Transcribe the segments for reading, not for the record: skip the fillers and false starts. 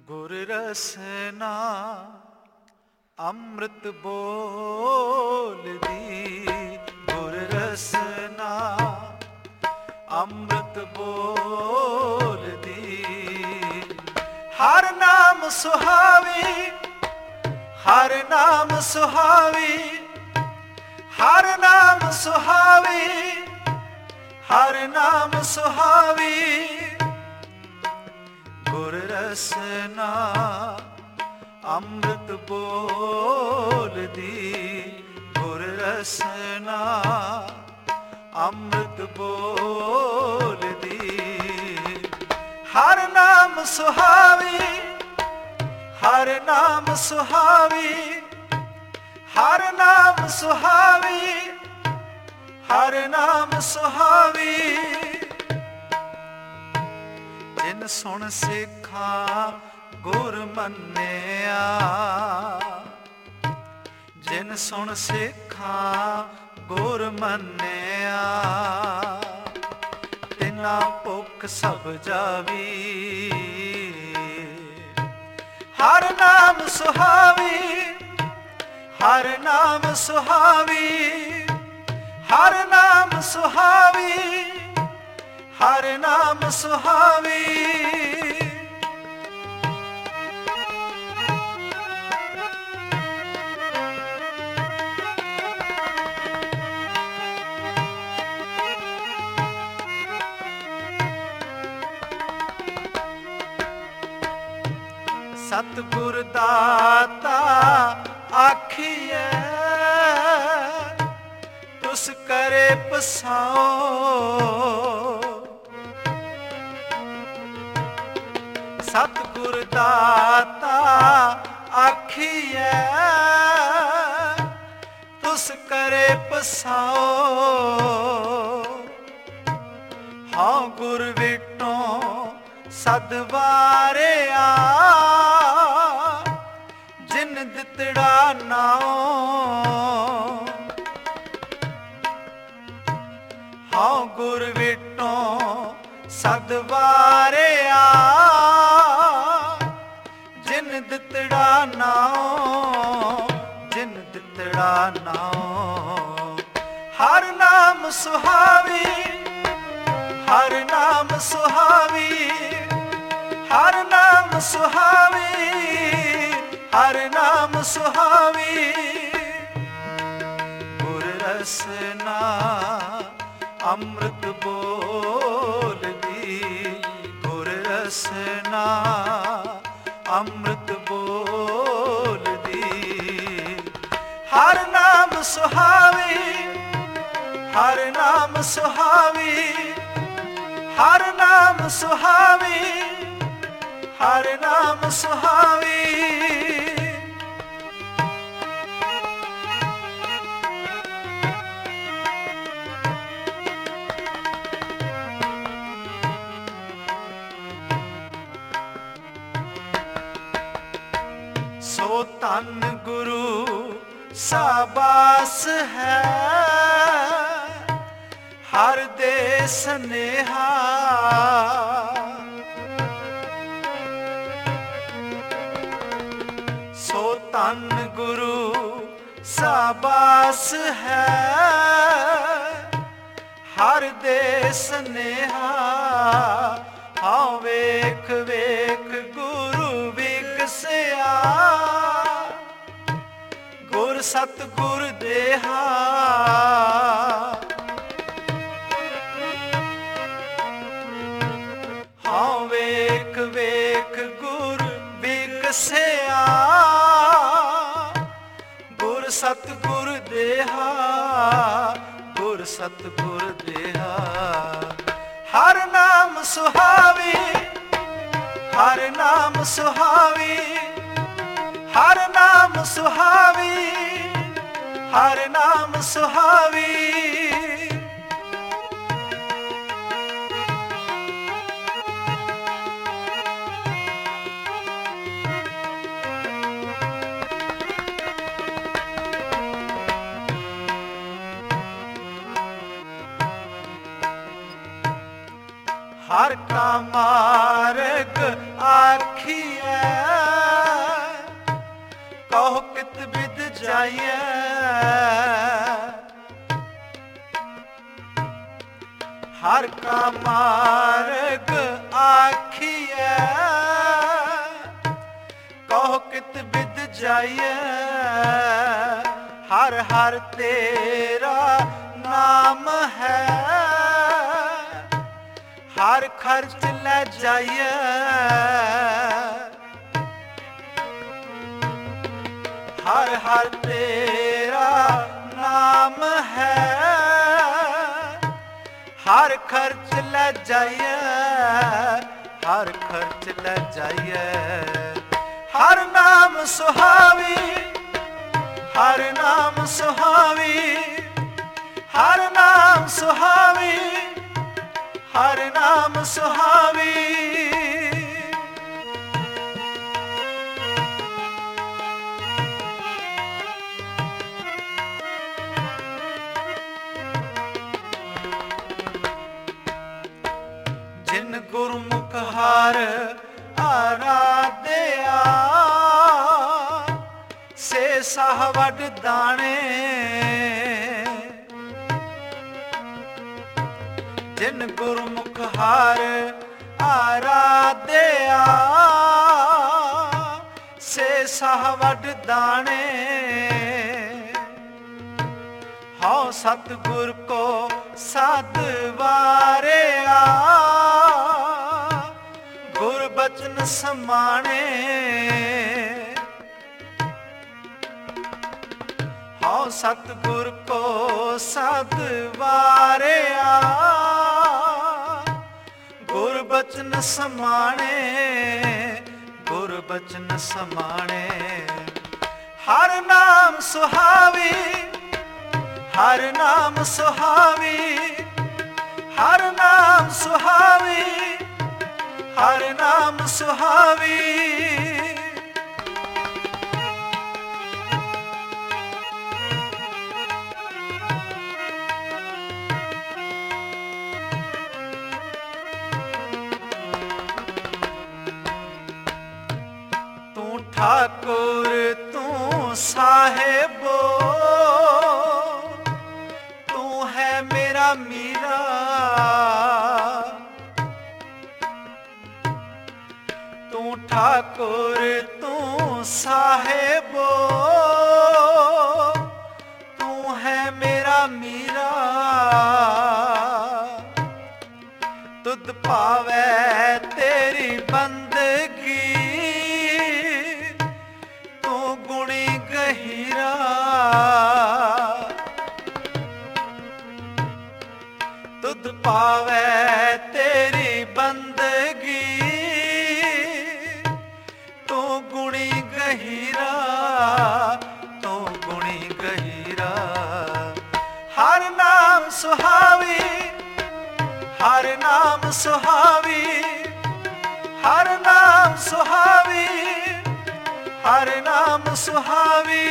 ਗੁਰ ਰਸਨਾ ਅੰਮ੍ਰਿਤ ਬੋਲਦੀ, ਗੁਰ ਰਸਨਾ ਅੰਮ੍ਰਿਤ ਬੋਲਦੀ। ਹਰ ਨਾਮ ਸੁਹਾਵੀ, ਹਰ ਨਾਮ ਸੁਹਾਵੀ, ਹਰ ਨਾਮ ਸੁਹਾਵੀ, ਹਰ ਨਾਮ ਸੁਹਾਵੀ। ਗੁਰ ਰਸਨਾ ਅੰਮ੍ਰਿਤ ਬੋਲਦੀ, ਗੁਰ ਰਸਨਾ ਅੰਮ੍ਰਿਤ ਬੋਲਦੀ। ਹਰ ਨਾਮ ਸੁਹਾਵੀ, ਹਰ ਨਾਮ ਸੁਹਾਵੀ, ਹਰ ਨਾਮ ਸੁਹਾਵੀ, ਹਰ ਨਾਮ ਸੁਹਾਵੀ। ਜਿਨ ਸੁਣ ਸਿੱਖਾਂ ਗੁਰ ਮੰਨਿਆ, ਜਿਨ ਸੁਣ ਸਿੱਖਾਂ ਗੁਰ ਮੰਨਿਆ। ਤਿਨਾ ਭੁੱਖ ਸਭ ਜਾਵੀ। ਹਰ ਨਾਮ ਸੁਹਾਵੀ, ਹਰ ਨਾਮ ਸੁਹਾਵੀ, ਹਰ ਨਾਮ ਸੁਹਾਵੀ, ਹਰ ਨਾਮ ਸੁਹਾਵੀ। ਸਤਿਗੁਰ ਦਾਤਾ ਆਖੀਐ, ਤੁਸ ਕਰੇ ਪਸਾਓ। ਸਤਿਗੁਰ ਦਾਤਾ ਆਖੀਐ, ਤੁਸ ਕਰੇ ਪਸਾਓ। ਹਾਂ ਗੁਰ ਵਿਟੋਂ ਸਦ ਵਾਰਿਆ, ਜਿਨ ਦਿੱਤੜਾ ਨਾਉ। ਹਾਂ ਗੁਰ ਵਿਟੋਂ ਸਦ ਵਾਰਿਆ, ਜਿਨ ਦਿੱਤੜਾ ਨਾਉ, ਜਿਨ ਦਿੱਤੜਾ ਨਾਉ। ਹਰ ਨਾਮ ਸੁਹਾਵੀ, ਹਰ ਨਾਮ ਸੁਹਾਵੀ, ਹਰ ਨਾਮ ਸੁਹਾਵੀ, ਹਰ ਨਾਮ ਸੁਹਾਵੀ। ਗੁਰ ਰਸਨਾ ਅੰਮ੍ਰਿਤ ਬੋਲਦੀ, ਗੁਰ ਰਸਨਾ ਅੰਮ੍ਰਿਤ ਬੋਲਦੀ। ਹਰ ਨਾਮ ਸੁਹਾਵੀ, ਹਰ ਨਾਮ ਸੁਹਾਵੀ, ਹਰ ਨਾਮ ਸੁਹਾਵੀ, ਹਰ ਨਾਮ ਸੁਹਾਵੀ। ਸੋ ਧੰਨ ਗੁਰੂ ਸਾਬਾਸ ਹੈ, ਹਰ ਦੇ ਸਨੇਹਾ। ਸੋ ਧੰਨ ਗੁਰੂ ਸਾਬਾਸ ਹੈ, ਹਰ ਦੇ ਸਨੇਹਾ। ਹਾਂ ਵੇਖ ਵੇਖ ਗੁਰੂ ਵਿਗਸਿਆ, ਗੁਰ ਸਤਿਗੁਰ ਦੇਹਾ। ਹਾਂ ਵੇਖ ਵੇਖ ਗੁਰ ਵਿਗਸਿਆ, ਗੁਰ ਸਤਿਗੁਰ ਦੇਹਾ, ਗੁਰ ਸਤਿਗੁਰ ਦੇਹਾ। ਹਰ ਨਾਮ ਸੁਹਾਵੀ, ਹਰ ਨਾਮ ਸੁਹਾਵੀ, ਹਰ ਨਾਮ ਸੁਹਾਵੀ, ਹਰ ਨਾਮ ਸੁਹਾਵੀ। ਹਰ ਕਾ ਮਾਰਗ ਆਖੀਐ, ਜਾਈਏ। ਹਰ ਕਾ ਮਾਰਗ ਆਖੀਐ, ਕਹੋ ਕਿਤ ਬਿਦ ਜਾਈਏ। ਹਰ ਹਰ ਤੇਰਾ ਨਾਮ ਹੈ, ਹਰ ਖਰਚ ਲੈ ਜਾਈਏ। ਹਰ ਹਰ ਤੇਰਾ ਨਾਮ ਹੈ, ਹਰ ਖਰਚ ਲੈ ਜਾਈਏ। ਹਰ ਖਰਚ ਲੈ ਜਾਈਏ। ਹਰ ਨਾਮ ਸੁਹਾਵੀ, ਹਰ ਨਾਮ ਸੁਹਾਵੀ, ਹਰ ਨਾਮ ਸੁਹਾਵੀ, ਹਰ ਨਾਮ ਸੁਹਾਵੀ। ਜਿਨ ਗੁਰਮੁਖ ਹਰ ਆਰਾਧਿਆ, ਸੇ ਸਾਹ ਵੱਡ ਦਾਣੇ। ਜਿਨ ਗੁਰਮੁਖ ਹਰ ਆਰਾਧਿਆ, ਸੇ ਸਾਹ ਵੱਡ ਦਾਣੇ। ਹਉ ਸਤਿਗੁਰ ਕੋ ਸਾਧ ਵਾਰਿਆ, ਗੁਰ ਬਚਨ ਸਮਾਣੇ। ਹਉ ਸਤਿਗੁਰ ਕੋ ਸਾਧ ਵਾਰਿਆ, ਗੁਰ ਬਚਨ ਸਮਾਣੇ। ਗੁਰ ਬਚਨ ਸਮਾਣੇ। ਹਰ ਨਾਮ ਸੁਹਾਵੀ, ਹਰ ਨਾਮ ਸੁਹਾਵੀ, ਹਰ ਨਾਮ ਸੁਹਾਵੀ, ਹਰ ਨਾਮ ਸੁਹਾਵੀ। ਤੂੰ ਠਾਕੁਰ ਤੂੰ ਸਾਹਿਬੋ, ਤੂੰ ਹੈ ਮੇਰਾ ਮੀਰਾ। ਤੂੰ ਠਾਕੁਰ ਤੂੰ ਸਾਹਿਬੋ, ਤੂੰ ਹੈ ਮੇਰਾ ਮੀਰਾ। ਤੁਧ ਭਾਵੈ ਤੇਰੀ ਬੰਦਗੀ, ਤੂੰ ਗੁਣੀ ਗਹੀਰਾ। ਤੁਧ ਪਾਵੈ ਤੇਰੀ ਬੰਦਗੀ, ਤੂੰ ਗੁਣੀ ਗਹੀਰਾ। ਤੂੰ ਗੁਣੀ ਗਹੀਰਾ। ਹਰ ਨਾਮ ਸੁਹਾਵੀ, ਹਰ ਨਾਮ ਸੁਹਾਵੀ, ਹਰ ਨਾਮ ਸੁਹਾਵੀ, ਹਰ ਨਾਮ ਸੁਹਾਵੀ।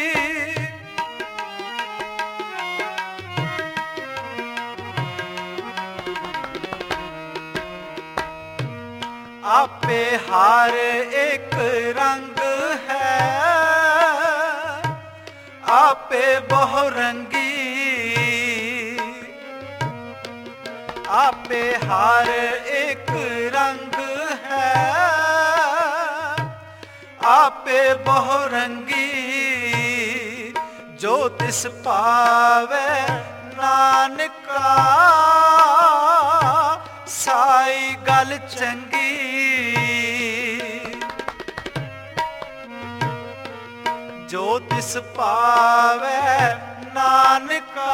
ਆਪੇ ਹਰ ਇੱਕ ਰੰਗ ਹੈ, ਆਪੇ ਬਹੁ ਰੰਗੀ। ਆਪੇ ਹਰ ਇੱਕ ਰੰਗ ਹੈ, ਆਪੇ ਬਹੁ ਰੰਗੀ। ਜੋ ਤਿਸ ਪਾਵੈ ਨਾਨਕਾ, ਸਾਈ ਗਲ ਚੰਗੀ। ਜੋ ਤਿਸ ਪਾਵੈ ਨਾਨਕਾ,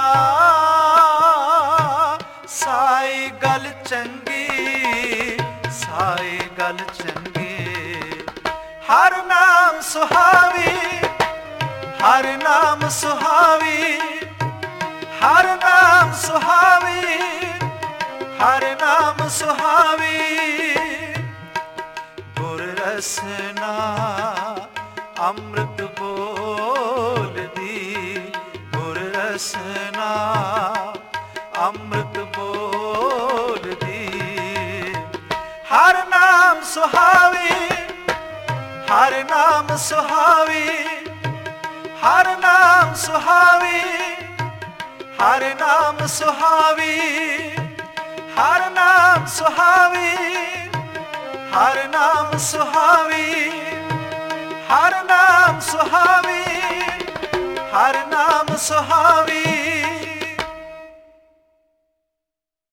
ਸਾਈ ਗਲ ਚੰਗੀ। ਸਾਈ ਗਲ ਚੰਗੀ। ਹਰ ਨਾਮ ਸੁਹਾਵੀ, ਹਰ ਨਾਮ ਸੁਹਾਵੀ, ਹਰ ਨਾਮ ਸੁਹਾਵੀ, ਹਰ ਨਾਮ ਸੁਹਾਵੀ। ਗੁਰ ਰਸਨਾ ਅੰਮ੍ਰਿਤ ਬੋਲਦੀ, ਗੁਰ ਰਸਨਾ ਅੰਮ੍ਰਿਤ ਬੋਲਦੀ। ਹਰ ਨਾਮ ਸੁਹਾਵੀ, ਹਰ ਨਾਮ ਸੁਹਾਵੀ, ਹਰ ਨਾਮ ਸੁਹਾਵੀ, ਹਰ ਨਾਮ ਸੁਹਾਵੀ, ਹਰ ਨਾਮ ਸੁਹਾਵੀ, ਹਰ ਨਾਮ ਸੁਹਾਵੀ, ਹਰ ਨਾਮ ਸੁਹਾਵੀ, ਹਰ ਨਾਮ ਸੁਹਾਵੀ।